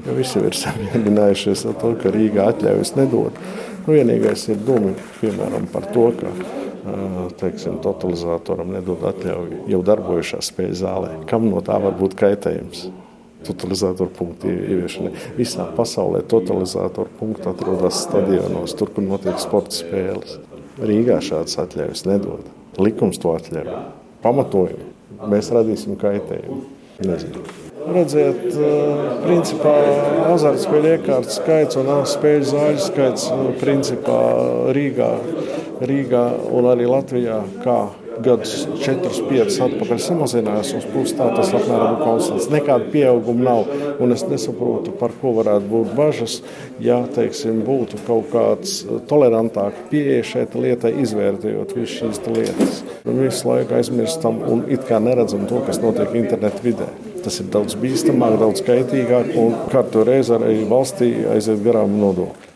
jo visi ir samierinājušies ar to, ka Rīgā atļaujas nedod. Vienīgais ir doma, piemēram, par to, ka totalizatoram nedod atļauju jau darbojušās spēļu zālē. Kam no tā var būt kaitējums? Totalizatoru punktu ieviešanai. Visā pasaulē totalizatoru punktu atrodas stadionos, tur, kur notiek sporta spēles. Rīgā šādas atļaujas nedod. Likums to atļauj. Pamatojumu. Mēs radīsim kaitējumu. Nezinu. Redziet, principā azartspēļu iekārtu skaits un spēļu zāļu skaits principā Rīgā un arī Latvijā kā gadus 4-5 atpakaļ samazinājās uz pusi, tā tas apmēram konstants. Nekāda pieauguma nav, un es nesaprotu, par ko varētu būt bažas, ja, būtu kaut kāds tolerantāk pieeja šeit lietai, izvērtējot visu šīs lietas. Visu laiku aizmirstam un it kā neredzam to, kas notiek internetu vidē. Tas ir daudz bīstamāk, daudz kaitīgāk, un katru reizi arī valstī aiziet garām nodokļi.